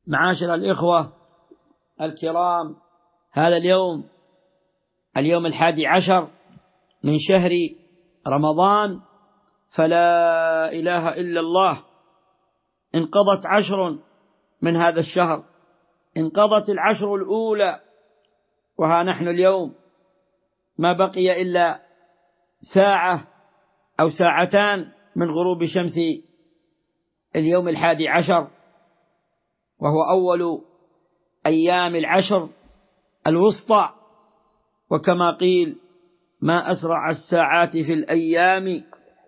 معاشر الإخوة الكرام، هذا اليوم 11 من شهر رمضان، فلا إله إلا الله. انقضت 10 من هذا الشهر، انقضت 10 الأولى، وها نحن اليوم ما بقي إلا ساعة أو ساعتان من غروب شمس اليوم 11، وهو أول أيام 10 الوسطى. وكما قيل: ما أسرع الساعات في الأيام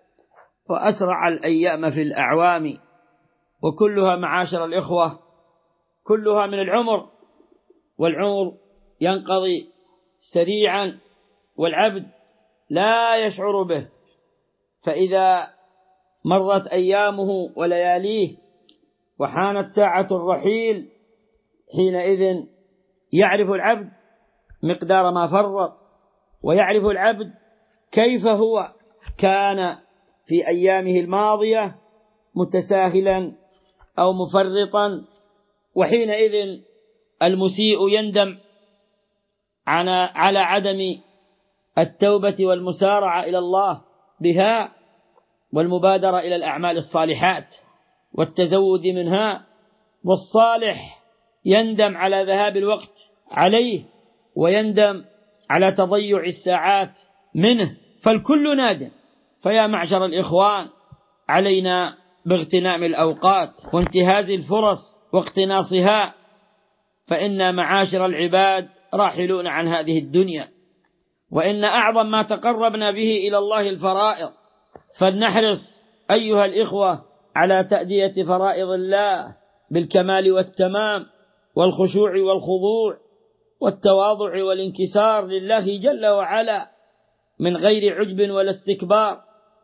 وأسرع الأيام في الأعوام. وكلها معاشر الإخوة كلها من العمر، والعمر ينقضي سريعا والعبد لا يشعر به. فإذا مرت أيامه ولياليه وحانت ساعة الرحيل، حينئذ يعرف العبد مقدار ما فرط، ويعرف العبد كيف هو كان في أيامه الماضية متساهلا أو مفرطا. وحينئذ المسيء يندم على عدم التوبة والمسارعة إلى الله بها، والمبادرة إلى الأعمال الصالحات والتزود منها. والصالح يندم على ذهاب الوقت عليه، ويندم على تضيع الساعات منه، فالكل نادم. فيا معشر الإخوان، علينا باغتنام الأوقات وانتهاز الفرص واقتناصها، فإن معاشر العباد راحلون عن هذه الدنيا، وإن أعظم ما تقربنا به إلى الله الفرائض. فلنحرص أيها الإخوة على تأدية فرائض الله بالكمال والتمام والخشوع والخضوع والتواضع والانكسار لله جل وعلا من غير عجب ولا استكبار.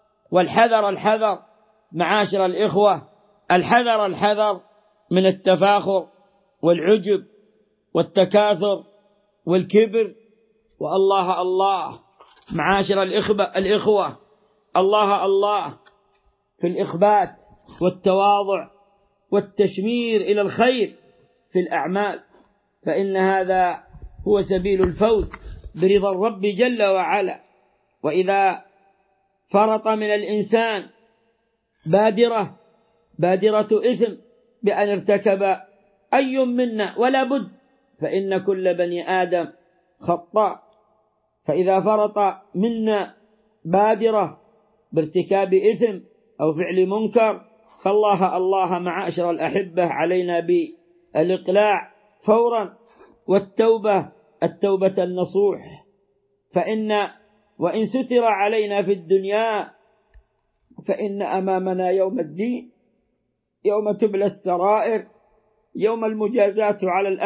والحذر معاشر الإخوة، الحذر من التفاخر والعجب والتكاثر والكبر. والله الله معاشر الإخوة، الله في الإخبات والتواضع والتشمير إلى الخير في الأعمال، فإن هذا هو سبيل الفوز برضا الرب جل وعلا. وإذا فرط من الإنسان بادرة إثم بأن ارتكب أي منا ولا بد، فإن كل بني آدم خطاء. فإذا فرط منا بادرة بارتكاب إثم أو فعل منكر، فالله معاشر الأحبة علينا بالإقلاع فورا التوبة النصوح. وإن ستر علينا في الدنيا، فإن أمامنا يوم الدين، يوم تبلى السرائر، يوم المجازات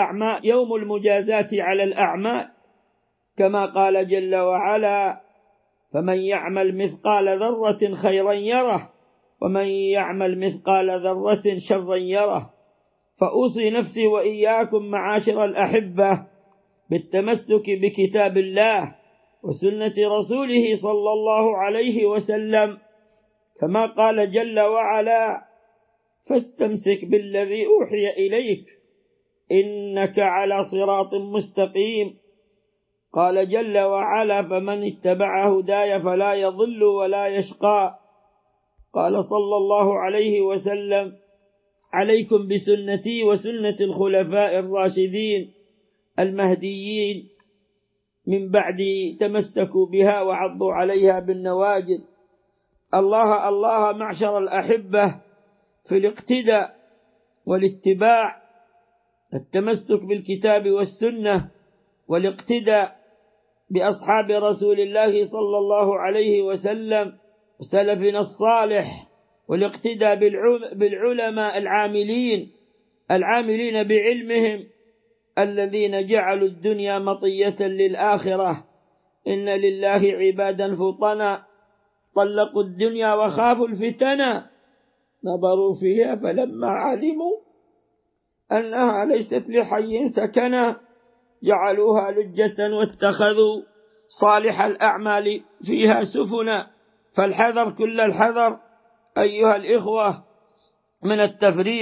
على الأعمال، كما قال جل وعلا: فمن يعمل مثقال ذرة خيرا يره، ومن يعمل مثقال ذرة شرا يره. فأوصي نفسي وإياكم معاشر الأحبة بالتمسك بكتاب الله وسنة رسوله صلى الله عليه وسلم، كما قال جل وعلا: فاستمسك بالذي أوحي إليك إنك على صراط مستقيم. قال جل وعلا: فمن اتبع هداي فلا يضل ولا يشقى. قال صلى الله عليه وسلم: عليكم بسنتي وسنة الخلفاء الراشدين المهديين من بعدي، تمسكوا بها وعضوا عليها بالنواجذ. الله معشر الأحبة في الاقتداء والاتباع، التمسك بالكتاب والسنة والاقتداء بأصحاب رسول الله صلى الله عليه وسلم وسلفنا الصالح، والاقتداء بالعلماء العاملين بعلمهم الذين جعلوا الدنيا مطية للآخرة. إن لله عبادا فطنا طلقوا الدنيا وخافوا الفتنة، نظروا فيها فلما علموا أنها ليست لحي سكنا جعلوها لجة واتخذوا صالح الأعمال فيها سفنا. فالحذر كل الحذر أيها الإخوة من التفريط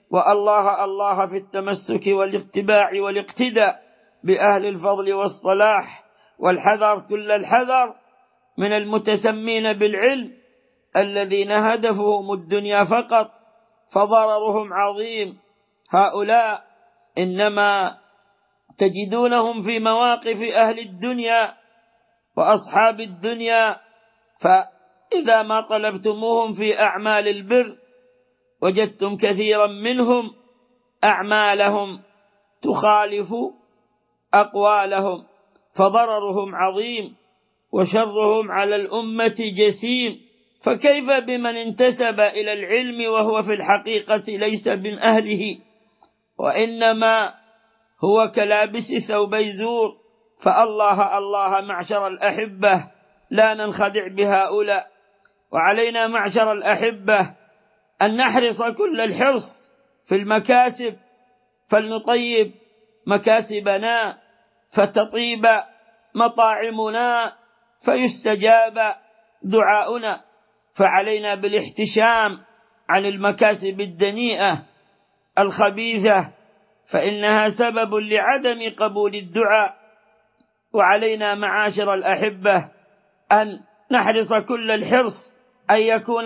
الله في التمسك والاتباع والاقتداء بأهل الفضل والصلاح، والحذر كل الحذر من المتسمين بالعلم الذين هدفهم الدنيا فقط، فضررهم عظيم. هؤلاء إنما تجدونهم في مواقف أهل الدنيا وأصحاب الدنيا، فإذا ما طلبتموهم في أعمال البر وجدتم كثيرا منهم أعمالهم تخالف أقوالهم، فضررهم عظيم وشرهم على الأمة جسيم. فكيف بمن انتسب إلى العلم وهو في الحقيقة ليس من أهله، وإنما هو كلابس ثوبي زور؟ فالله معشر الأحبة لا ننخدع بهؤلاء، وعلينا معشر الأحبة أن نحرص كل الحرص في المكاسب، فلنطيب مكاسبنا فتطيب مطاعمنا فيستجاب دعاؤنا. فعلينا بالاحتشام عن المكاسب الدنيئة الخبيثة، فإنها سبب لعدم قبول الدعاء. وعلينا معاشر الأحبة أن نحرص كل الحرص أن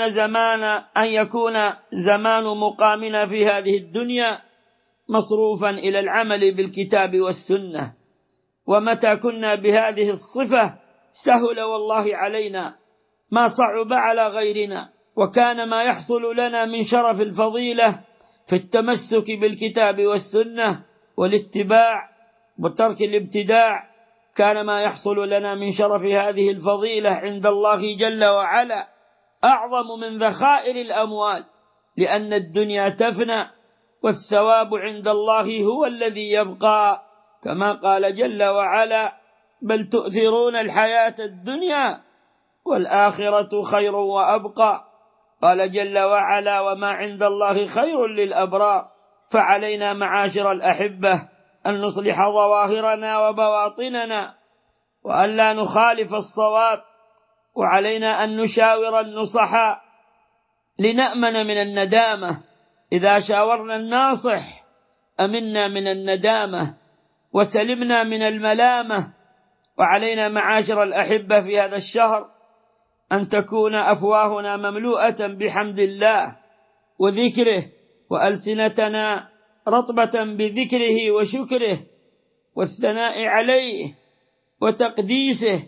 يكون زمان مقامنا في هذه الدنيا مصروفا إلى العمل بالكتاب والسنة. ومتى كنا بهذه الصفة سهل والله علينا ما صعب على غيرنا، وكان ما يحصل لنا من شرف الفضيلة في التمسك بالكتاب والسنة والاتباع وترك الابتداع، كان ما يحصل لنا من شرف هذه الفضيلة عند الله جل وعلا أعظم من ذخائر الأموال، لأن الدنيا تفنى والثواب عند الله هو الذي يبقى، كما قال جل وعلا: بل تؤثرون الحياة الدنيا والآخرة خير وأبقى. قال جل وعلا: وما عند الله خير للأبرار. فعلينا معاشر الأحبة أن نصلح ظواهرنا وبواطننا وأن لا نخالف الصواب، وعلينا أن نشاور النصحاء لنأمن من الندامة. إذا شاورنا الناصح أمنا من الندامة وسلمنا من الملامة. وعلينا معاشر الأحبة في هذا الشهر أن تكون أفواهنا مملوءة بحمد الله وذكره، وألسنتنا رطبة بذكره وشكره والثناء عليه وتقديسه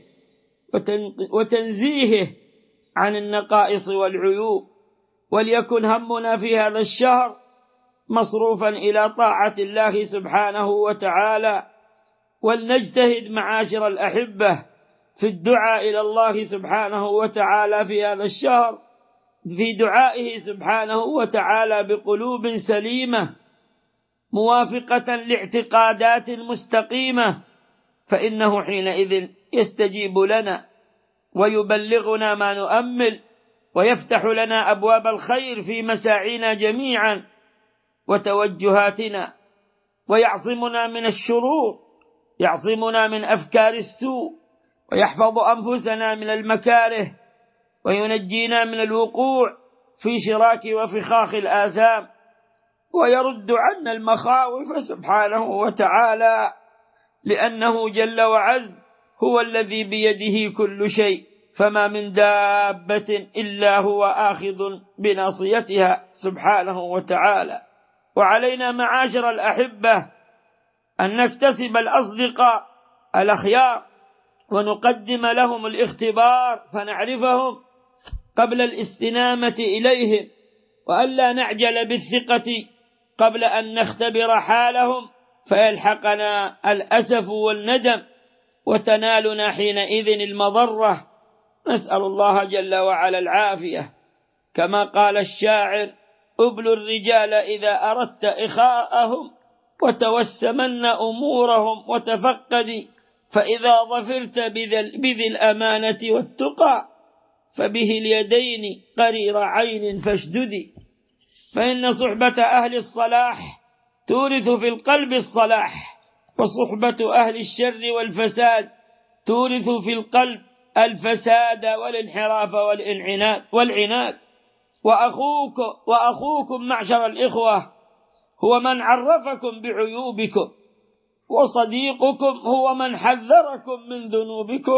وتنزيهه عن النقائص والعيوب. وليكن همنا في هذا الشهر مصروفا إلى طاعة الله سبحانه وتعالى، ولنجتهد معاشر الأحبة في الدعاء إلى الله سبحانه وتعالى في هذا الشهر، في دعائه سبحانه وتعالى بقلوب سليمة موافقة لاعتقادات مستقيمة، فإنه حينئذ يستجيب لنا ويبلغنا ما نؤمل، ويفتح لنا أبواب الخير في مساعينا جميعا وتوجهاتنا، ويعصمنا من الشرور، يعصمنا من أفكار السوء، ويحفظ أنفسنا من المكاره، وينجينا من الوقوع في شراك وفخاخ الآثام، ويرد عنا المخاوف سبحانه وتعالى، لأنه جل وعز هو الذي بيده كل شيء، فما من دابة إلا هو آخذ بناصيتها سبحانه وتعالى. وعلينا معاشر الأحبة أن نكتسب الأصدقاء الأخيار ونقدم لهم الاختبار فنعرفهم قبل الاستنامة إليهم، وألا نعجل بالثقة قبل أن نختبر حالهم فيلحقنا الأسف والندم وتنالنا حينئذ المضرة. نسأل الله جل وعلا العافية، كما قال الشاعر: أبلوا الرجال إذا أردت إخاءهم وتوسمن أمورهم وتفقدي، فإذا ظفرت بذي الأمانة والتقى فبه اليدين قرير عين فاشددي. فإن صحبة أهل الصلاح تورث في القلب الصلاح، وصحبة أهل الشر والفساد تورث في القلب الفساد والانحراف والعناد. وأخوكم معشر الإخوة هو من عرفكم بعيوبكم، وصديقكم هو من حذركم من ذنوبكم.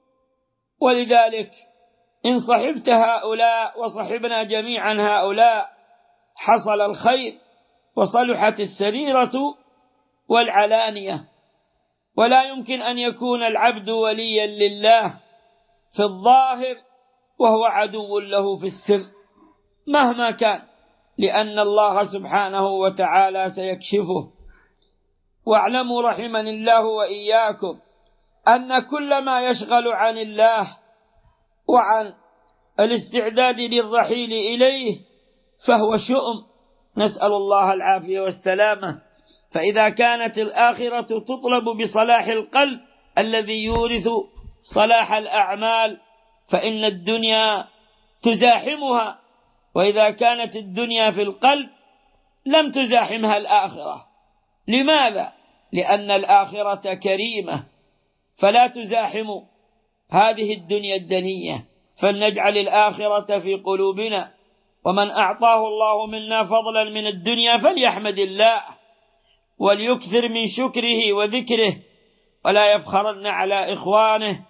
ولذلك إن صحبت هؤلاء وصحبنا جميعا هؤلاء حصل الخير وصلحت السريرة والعلانية. ولا يمكن أن يكون العبد وليا لله في الظاهر وهو عدو له في السر مهما كان، لأن الله سبحانه وتعالى سيكشفه. واعلموا رحمني الله وإياكم أن كل ما يشغل عن الله وعن الاستعداد للرحيل إليه فهو شؤم، نسأل الله العافية والسلامة. فإذا كانت الآخرة تطلب بصلاح القلب الذي يورث صلاح الأعمال فإن الدنيا تزاحمها، وإذا كانت الدنيا في القلب لم تزاحمها الآخرة. لماذا؟ لأن الآخرة كريمة فلا تزاحم هذه الدنيا الدنية. فلنجعل الآخرة في قلوبنا، ومن أعطاه الله منا فضلا من الدنيا فليحمد الله وليكثر من شكره وذكره، ولا يفخرن على إخوانه،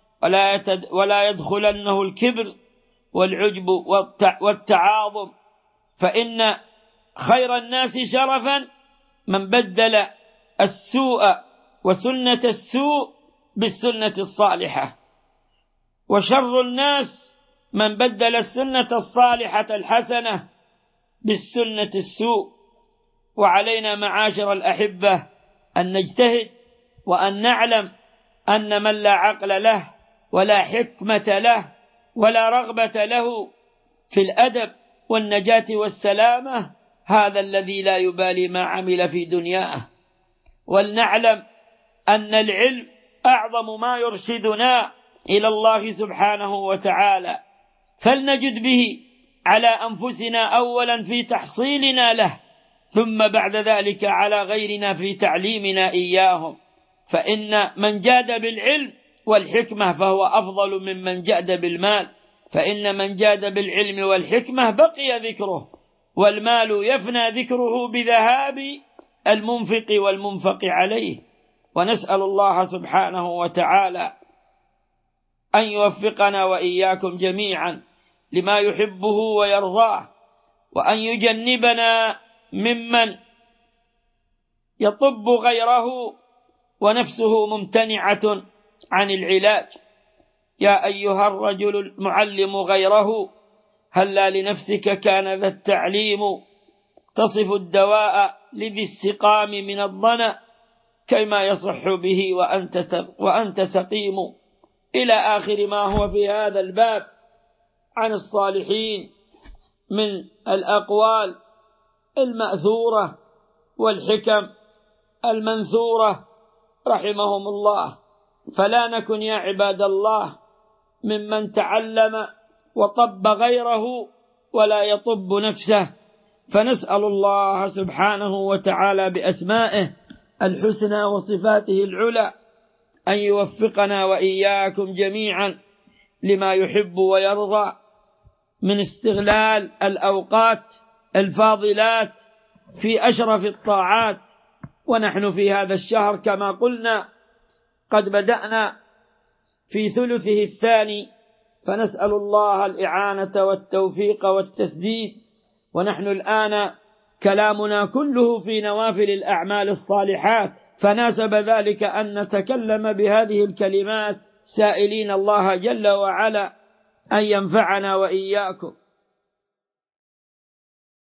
ولا يدخلنه الكبر والعجب والتعاظم. فإن خير الناس شرفا من بدل السوء وسنة السوء بالسنة الصالحة، وشر الناس من بدل السنة الصالحة الحسنة بالسنة السوء. وعلينا معاشر الأحبة أن نجتهد وأن نعلم أن من لا عقل له ولا حكمة له ولا رغبة له في الأدب والنجاة والسلامة هذا الذي لا يبالي ما عمل في دنياه. ولنعلم أن العلم أعظم ما يرشدنا إلى الله سبحانه وتعالى، فلنجد به على أنفسنا أولا في تحصيلنا له، ثم بعد ذلك على غيرنا في تعليمنا إياهم. فإن من جاد بالعلم والحكمة فهو أفضل ممن جاد بالمال، فإن من جاد بالعلم والحكمة بقي ذكره، والمال يفنى ذكره بذهاب المنفق والمنفق عليه. ونسأل الله سبحانه وتعالى أن يوفقنا وإياكم جميعا لما يحبه ويرضاه، وأن يجنبنا ممن يطب غيره ونفسه ممتنعة عن العلاج. يا أيها الرجل المعلم غيره هلا لنفسك كان ذا التعليم، تصف الدواء لذي السقام من الضنا كيما يصح به وأنت سقيم. إلى آخر ما هو في هذا الباب عن الصالحين من الأقوال المأثورة والحكم المنثورة رحمهم الله. فلا نكن يا عباد الله ممن تعلم وطب غيره ولا يطب نفسه. فنسأل الله سبحانه وتعالى بأسمائه الحسنى وصفاته العلى أن يوفقنا وإياكم جميعا لما يحب ويرضى من استغلال الأوقات الفاضلات في أشرف الطاعات. ونحن في هذا الشهر كما قلنا قد بدأنا في ثلثه الثاني، فنسأل الله الإعانة والتوفيق والتسديد. ونحن الآن كلامنا كله في نوافل الأعمال الصالحات، فناسب ذلك أن نتكلم بهذه الكلمات سائلين الله جل وعلا أن ينفعنا وإياكم